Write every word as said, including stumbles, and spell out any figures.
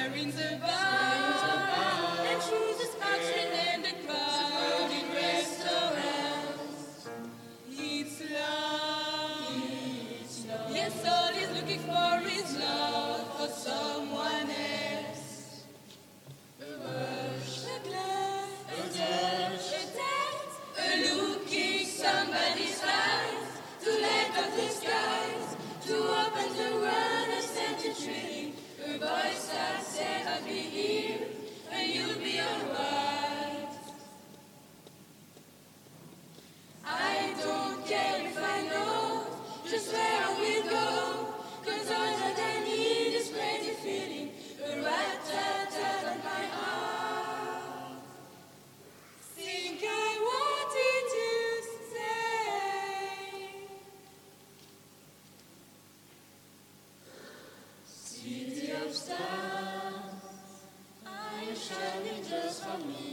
rings a bar, and chooses action and a crowded restaurant. It's love. It's love. Yes, all he's looking for is love for someone else. A rush, a glance, a touch, a dance, a look in somebody's eyes, to light up the skies, to open the world and set a tree. A voice that said I'll be here and you'll be alright. I don't care if I know just where I will go, 'cause all that I need is crazy feeling, a rat-tat-tat on my arm. Think I wanted to say, city of stars, are you shining just for me?